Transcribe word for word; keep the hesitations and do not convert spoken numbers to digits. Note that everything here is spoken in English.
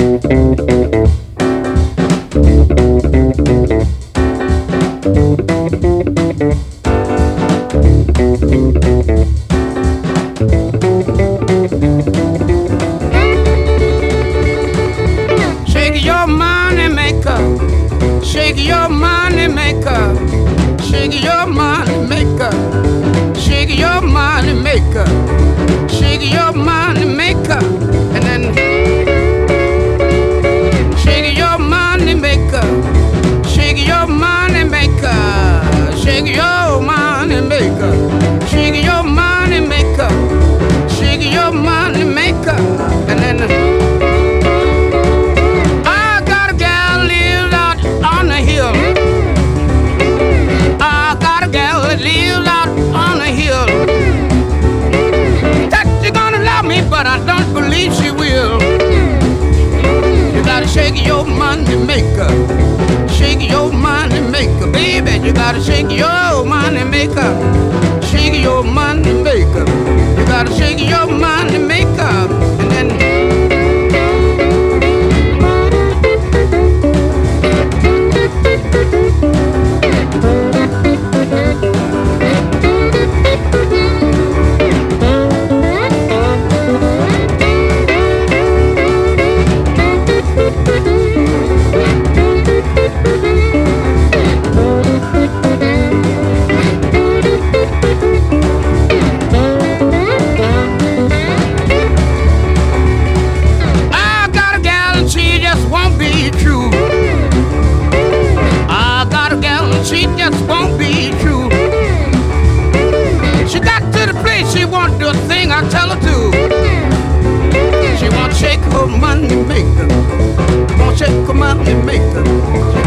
Shake your money maker, shake your money maker, shake your money maker, shake your money maker, shake your money maker, and then shake your money maker, shake your money maker, shake your money maker, shake your money maker, shake your money maker, and then. But I don't believe she will. You gotta shake your money maker, shake your money maker, baby. You gotta shake your money maker, shake your money maker. You gotta shake your money maker, and then. She just won't be true. She got to the place she won't do a thing I tell her to. She won't shake her money maker, won't shake her money maker.